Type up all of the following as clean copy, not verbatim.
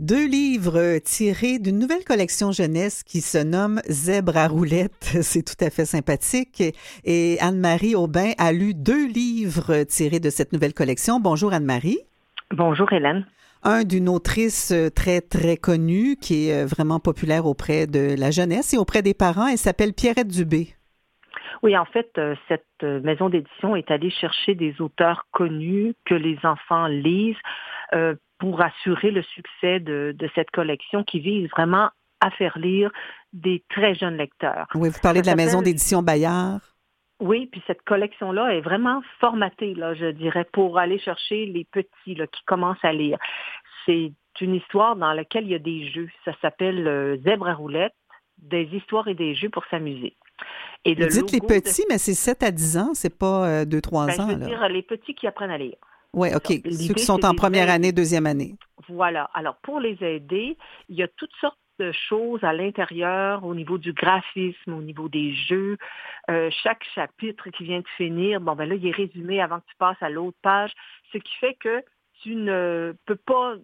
Deux livres tirés d'une nouvelle collection jeunesse qui se nomme Zèbre à roulettes. C'est tout à fait sympathique. Et Anne-Marie Aubin a lu deux livres tirés de cette nouvelle collection. Bonjour Anne-Marie. Bonjour Hélène. Un d'une autrice très, très connue qui est vraiment populaire auprès de la jeunesse et auprès des parents. Elle s'appelle Pierrette Dubé. Oui, en fait, cette maison d'édition est allée chercher des auteurs connus que les enfants lisent pour assurer le succès de cette collection qui vise vraiment à faire lire des très jeunes lecteurs. Oui, vous parlez de la maison d'édition Bayard. Oui, puis cette collection-là est vraiment formatée, là, je dirais, pour aller chercher les petits là, qui commencent à lire. C'est une histoire dans laquelle il y a des jeux. Ça s'appelle Zèbre à roulettes, des histoires et des jeux pour s'amuser. Et Vous dites les petits, mais c'est 7 à 10 ans, c'est pas 2-3 ans. Je veux dire les petits qui apprennent à lire. Oui, OK. Ceux qui sont en première année, deuxième année. Voilà. Alors, pour les aider, il y a toutes sortes de choses à l'intérieur, au niveau du graphisme, au niveau des jeux. Chaque chapitre qui vient de finir, là, il est résumé avant que tu passes à l'autre page, ce qui fait que tu ne peux pas,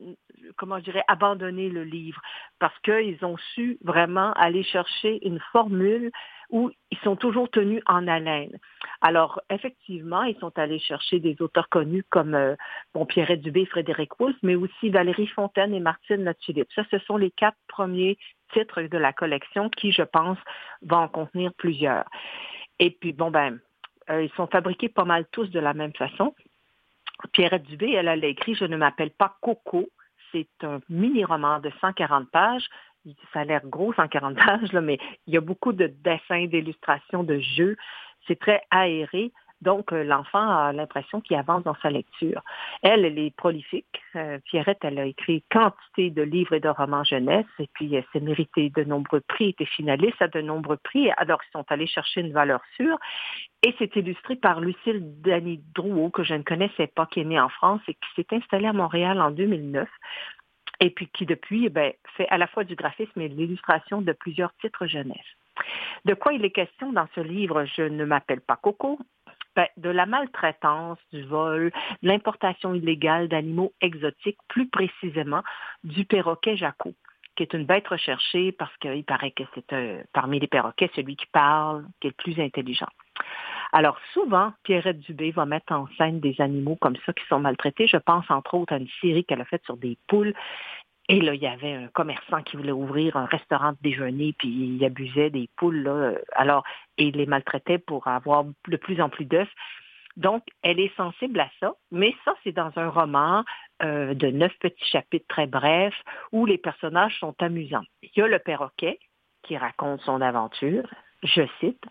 abandonner le livre parce qu'ils ont su vraiment aller chercher une formule où ils sont toujours tenus en haleine. Alors, effectivement, ils sont allés chercher des auteurs connus comme Pierrette Dubé, Frédéric Wolff, mais aussi Valérie Fontaine et Martine Latulippe. Ça, ce sont les 4 premiers titres de la collection qui, je pense, vont en contenir plusieurs. Et puis, ils sont fabriqués pas mal tous de la même façon. Pierrette Dubé, elle a écrit « Je ne m'appelle pas Coco ». C'est un mini-roman de 140 pages. Ça a l'air gros, 140 pages, là, mais il y a beaucoup de dessins, d'illustrations, de jeux. C'est très aéré. Donc, l'enfant a l'impression qu'il avance dans sa lecture. Elle est prolifique. Pierrette, elle a écrit quantité de livres et de romans jeunesse. Et puis, elle s'est méritée de nombreux prix, était finaliste à de nombreux prix. Alors, ils sont allés chercher une valeur sûre. Et c'est illustré par Lucille Dany-Drouot, que je ne connaissais pas, qui est née en France et qui s'est installée à Montréal en 2009. Et puis qui, depuis, fait à la fois du graphisme et de l'illustration de plusieurs titres jeunesse. De quoi il est question dans ce livre « Je ne m'appelle pas Coco », de la maltraitance, du vol, de l'importation illégale d'animaux exotiques, plus précisément du perroquet Jaco, qui est une bête recherchée parce qu'il paraît que c'est parmi les perroquets celui qui parle, qui est le plus intelligent. Alors souvent, Pierrette Dubé va mettre en scène des animaux comme ça qui sont maltraités. Je pense entre autres à une série qu'elle a faite sur des poules. Et là, il y avait un commerçant qui voulait ouvrir un restaurant de déjeuner, puis il abusait des poules, là, et il les maltraitait pour avoir de plus en plus d'œufs. Donc, elle est sensible à ça, mais ça, c'est dans un roman de 9 petits chapitres très brefs où les personnages sont amusants. Il y a le perroquet qui raconte son aventure. Je cite,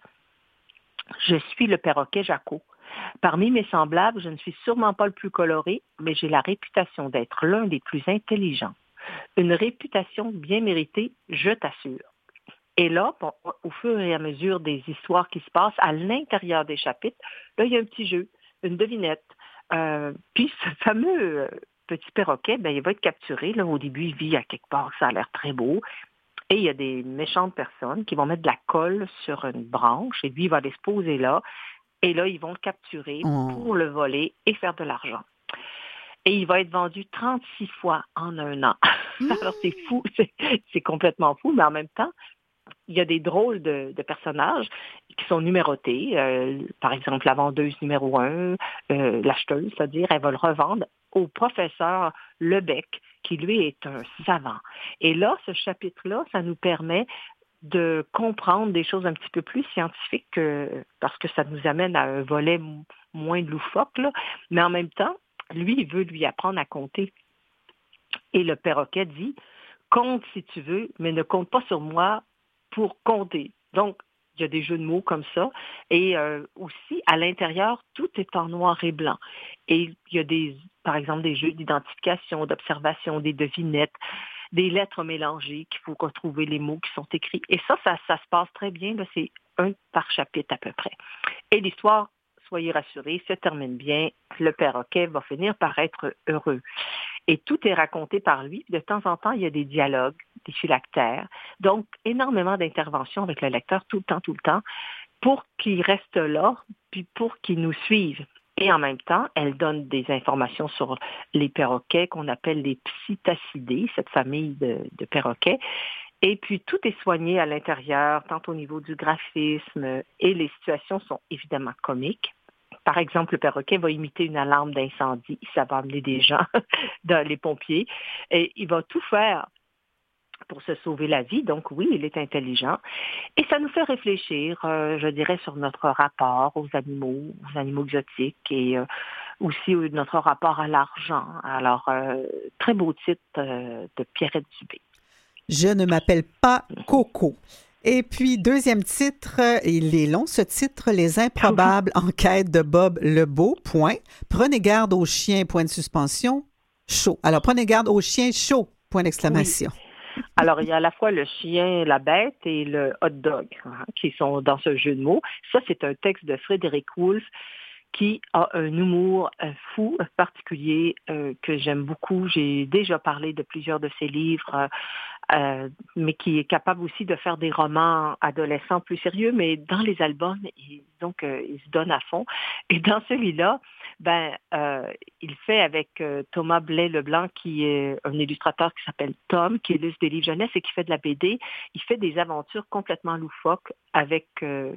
« Je suis le perroquet Jaco. Parmi mes semblables, je ne suis sûrement pas le plus coloré, mais j'ai la réputation d'être l'un des plus intelligents. Une réputation bien méritée, je t'assure. » Et là, au fur et à mesure des histoires qui se passent à l'intérieur des chapitres, là, il y a un petit jeu, une devinette. Puis ce fameux petit perroquet, il va être capturé. Là, au début, il vit à quelque part, ça a l'air très beau. Et il y a des méchantes personnes qui vont mettre de la colle sur une branche et lui, il va les poser là. Et là, ils vont le capturer pour le voler et faire de l'argent. Et il va être vendu 36 fois en un an. Alors, c'est fou, c'est complètement fou, mais en même temps, il y a des drôles de personnages qui sont numérotés. Par exemple, la vendeuse numéro 1, l'acheteuse, c'est-à-dire, elle va le revendre au professeur Lebec, qui lui est un savant. Et là, ce chapitre-là, ça nous permet de comprendre des choses un petit peu plus scientifiques parce que ça nous amène à un volet moins loufoque, là. Mais en même temps, lui, il veut lui apprendre à compter. Et le perroquet dit, compte si tu veux, mais ne compte pas sur moi pour compter. Donc, il y a des jeux de mots comme ça. Et aussi, à l'intérieur, tout est en noir et blanc. Et il y a par exemple, des jeux d'identification, d'observation, des devinettes, des lettres mélangées qu'il faut retrouver les mots qui sont écrits. Et ça se passe très bien. Là, c'est 1 par chapitre à peu près. Et l'histoire, soyez rassurés, se termine bien. Le perroquet va finir par être heureux. Et tout est raconté par lui. De temps en temps, il y a des dialogues, des phylactères. Donc, énormément d'interventions avec le lecteur tout le temps, pour qu'il reste là, puis pour qu'il nous suive. Et en même temps, elle donne des informations sur les perroquets qu'on appelle les psittacidés, cette famille de perroquets. Et puis, tout est soigné à l'intérieur, tant au niveau du graphisme, et les situations sont évidemment comiques. Par exemple, le perroquet va imiter une alarme d'incendie, ça va amener des gens, les pompiers, et il va tout faire pour se sauver la vie. Donc oui, il est intelligent. Et ça nous fait réfléchir, je dirais, sur notre rapport aux animaux exotiques et aussi notre rapport à l'argent. Alors, très beau titre de Pierrette Dubé. Je ne m'appelle pas Coco. Et puis, deuxième titre, il est long, ce titre, Les improbables enquêtes de Bob Lebeau, point. Prenez garde aux chiens, point de suspension, chaud. Alors, prenez garde aux chiens chauds, point d'exclamation. Oui. Alors, il y a à la fois le chien, la bête et le hot dog qui sont dans ce jeu de mots. Ça, c'est un texte de Frédéric Woolf qui a un humour fou, particulier, que j'aime beaucoup. J'ai déjà parlé de plusieurs de ses livres, mais qui est capable aussi de faire des romans adolescents plus sérieux, mais dans les albums, il se donne à fond. Et dans celui-là, il fait avec Thomas Blais-Leblanc, qui est un illustrateur qui s'appelle Tom, qui illustre des livres jeunesse et qui fait de la BD. Il fait des aventures complètement loufoques avec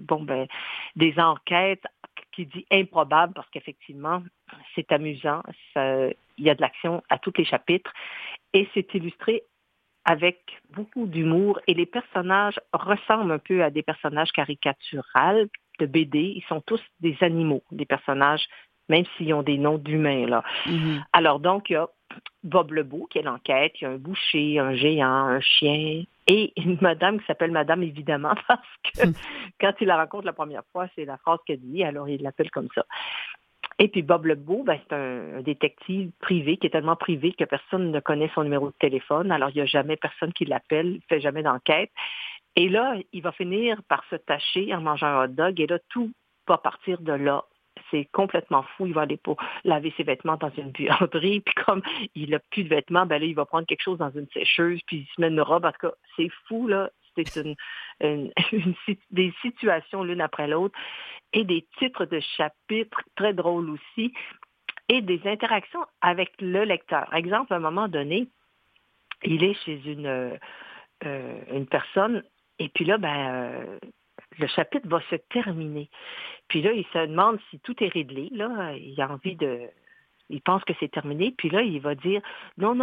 des enquêtes qui dit improbable parce qu'effectivement, c'est amusant. Il y a de l'action à tous les chapitres et c'est illustré avec beaucoup d'humour et les personnages ressemblent un peu à des personnages caricaturales de BD. Ils sont tous des animaux, des personnages, même s'ils ont des noms d'humains, là. Mm-hmm. Alors donc, il y a Bob Lebeau qui est l'enquête, il y a un boucher, un géant, un chien et une madame qui s'appelle Madame évidemment parce que quand il la rencontre la première fois, c'est la phrase qu'elle dit, alors il l'appelle comme ça. Et puis Bob Lebeau, c'est un détective privé qui est tellement privé que personne ne connaît son numéro de téléphone. Alors, il n'y a jamais personne qui l'appelle, il ne fait jamais d'enquête. Et là, il va finir par se tâcher en mangeant un hot dog. Et là, tout va partir de là. C'est complètement fou. Il va aller pour laver ses vêtements dans une buanderie. Puis comme il n'a plus de vêtements, là, il va prendre quelque chose dans une sécheuse. Puis il se met une robe. En tout cas, c'est fou, là. C'est des situations l'une après l'autre et des titres de chapitres très drôles aussi et des interactions avec le lecteur. Exemple, à un moment donné, il est chez une personne et puis là, le chapitre va se terminer. Puis là, il se demande si tout est réglé. Là, il a envie il pense que c'est terminé. Puis là, il va dire non,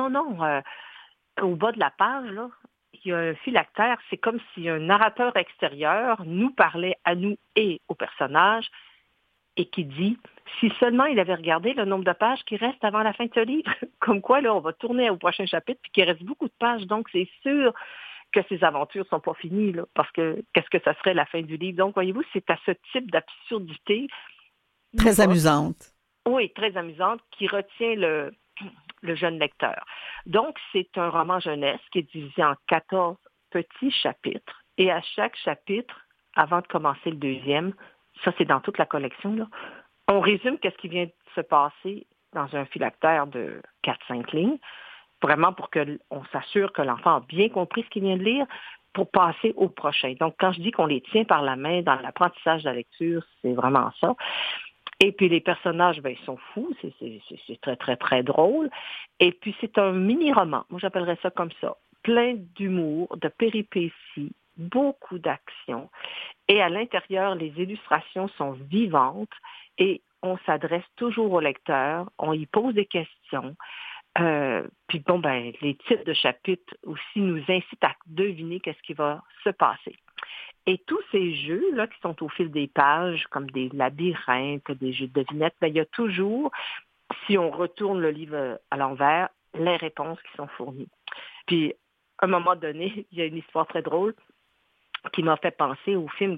au bas de la page, là, il y a un phylactère, c'est comme si un narrateur extérieur nous parlait à nous et au personnage et qui dit, si seulement il avait regardé le nombre de pages qui restent avant la fin de ce livre, comme quoi, là, on va tourner au prochain chapitre puis qu'il reste beaucoup de pages, donc c'est sûr que ces aventures ne sont pas finies, là, parce que qu'est-ce que ça serait la fin du livre? Donc, voyez-vous, c'est à ce type d'absurdité. Très amusante. Oui, très amusante, qui retient le jeune lecteur. Donc, c'est un roman jeunesse qui est divisé en 14 petits chapitres. Et à chaque chapitre, avant de commencer le deuxième, ça c'est dans toute la collection, là, on résume qu'est-ce qui vient de se passer dans un phylactère de 4-5 lignes, vraiment pour qu'on s'assure que l'enfant a bien compris ce qu'il vient de lire pour passer au prochain. Donc, quand je dis qu'on les tient par la main dans l'apprentissage de la lecture, c'est vraiment ça. Et puis les personnages, ils sont fous, c'est très, très, très drôle. Et puis c'est un mini-roman, moi j'appellerais ça comme ça, plein d'humour, de péripéties, beaucoup d'action. Et à l'intérieur, les illustrations sont vivantes et on s'adresse toujours au lecteur, on y pose des questions. Puis les titres de chapitres aussi nous incitent à deviner qu'est-ce qui va se passer. Et tous ces jeux-là qui sont au fil des pages, comme des labyrinthes, des jeux de devinettes, il y a toujours, si on retourne le livre à l'envers, les réponses qui sont fournies. Puis, à un moment donné, il y a une histoire très drôle qui m'a fait penser au film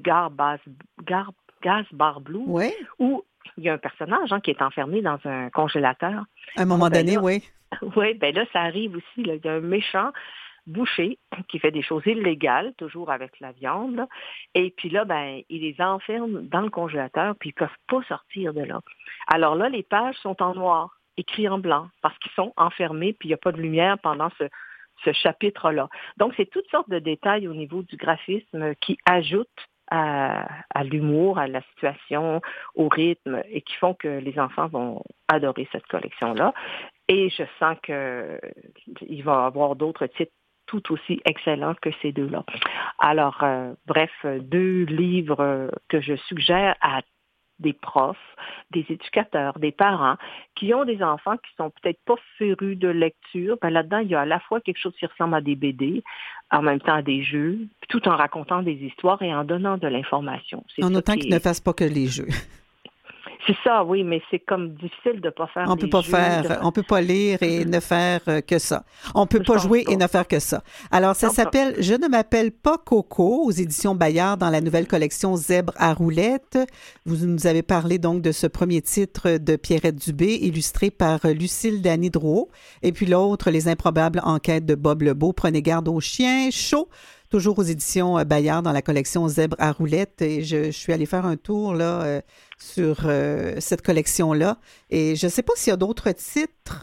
Gaspard Bloom, oui. où il y a un personnage qui est enfermé dans un congélateur. À un moment donné, oui. Oui, là, ça arrive aussi. Là, il y a un méchant boucher qui fait des choses illégales, toujours avec la viande. Là. Et puis là, il les enferme dans le congélateur, puis ils ne peuvent pas sortir de là. Alors là, les pages sont en noir, écrits en blanc, parce qu'ils sont enfermés, puis il n'y a pas de lumière pendant ce chapitre-là. Donc, c'est toutes sortes de détails au niveau du graphisme qui ajoutent à l'humour, à la situation, au rythme, et qui font que les enfants vont adorer cette collection-là. Et je sens qu'il va y avoir d'autres titres tout aussi excellents que ces deux-là. Alors, bref, 2 livres que je suggère à des profs, des éducateurs, des parents qui ont des enfants qui sont peut-être pas férus de lecture. Ben là-dedans, il y a à la fois quelque chose qui ressemble à des BD, en même temps à des jeux, tout en racontant des histoires et en donnant de l'information. En autant qu'ils ne fassent pas que les jeux. C'est ça, oui, mais c'est comme difficile de ne pas faire on peut pas jeux. On peut pas lire et ne faire que ça. On peut pas jouer et ne faire que ça. Alors, ça s'appelle « Je ne m'appelle pas Coco » aux éditions Bayard dans la nouvelle collection Zèbre à roulettes. Vous nous avez parlé donc de ce premier titre de Pierrette Dubé, illustré par Lucille Dany-Drouot. Et puis l'autre, Les improbables enquêtes de Bob Lebeau. Prenez garde aux chiens, chaud. Toujours aux éditions Bayard dans la collection Zèbre à roulettes. Et je suis allée faire un tour là sur cette collection-là. Et je ne sais pas s'il y a d'autres titres.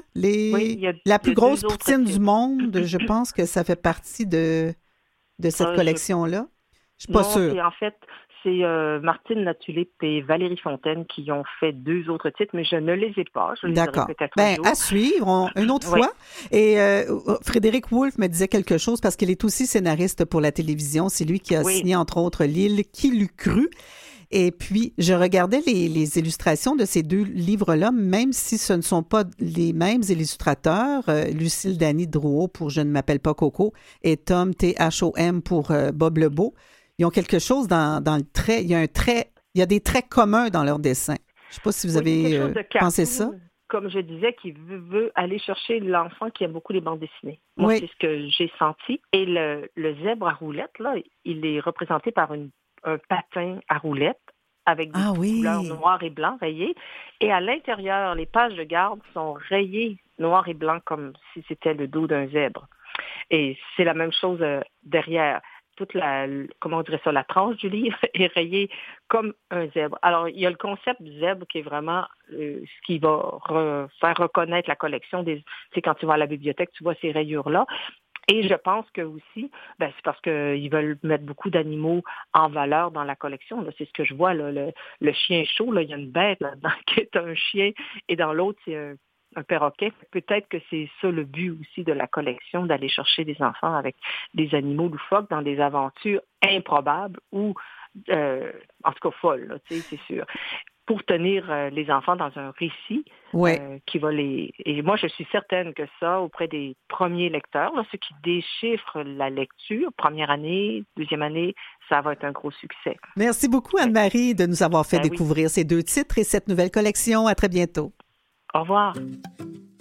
La plus grosse poutine du monde, je pense que ça fait partie de cette collection-là. Je ne suis pas sûre. En fait, c'est Martine Latulippe et Valérie Fontaine qui ont fait 2 autres titres, mais je ne les ai pas. D'accord. À suivre, une autre fois. Et Frédéric Wolff me disait quelque chose parce qu'il est aussi scénariste pour la télévision. C'est lui qui a signé, entre autres, L'île qui l'eût cru. Et puis, je regardais les illustrations de ces 2 livres-là, même si ce ne sont pas les mêmes illustrateurs, Lucille Dany-Drouot pour Je ne m'appelle pas Coco et Tom Thom pour Bob Lebeau. Ils ont quelque chose dans le trait. Il y a des traits communs dans leur dessin. Je ne sais pas si vous avez pensé ça. Comme je disais, qui veut aller chercher l'enfant qui aime beaucoup les bandes dessinées. Moi, c'est ce que j'ai senti. Et le zèbre à roulettes, là, il est représenté par un patin à roulettes avec des couleurs noires et blancs rayées. Et à l'intérieur, les pages de garde sont rayées noir et blanc comme si c'était le dos d'un zèbre. Et c'est la même chose derrière. Toute la tranche du livre est rayée comme un zèbre. Alors, il y a le concept du zèbre qui est vraiment ce qui va faire reconnaître la collection. C'est quand tu vas à la bibliothèque, tu vois ces rayures-là. Et je pense que aussi, c'est parce qu'ils veulent mettre beaucoup d'animaux en valeur dans la collection. Là, c'est ce que je vois, là, le chien chaud, là, il y a une bête là-dedans qui est un chien, et dans l'autre, c'est un perroquet. Peut-être que c'est ça le but aussi de la collection, d'aller chercher des enfants avec des animaux loufoques dans des aventures improbables ou, en tout cas, folles, là, c'est sûr. Pour tenir les enfants dans un récit qui va les... Et moi, je suis certaine que ça, auprès des premiers lecteurs, là, ceux qui déchiffrent la lecture, première année, deuxième année, ça va être un gros succès. Merci beaucoup, Anne-Marie, de nous avoir fait découvrir ces 2 titres et cette nouvelle collection. À très bientôt. Au revoir.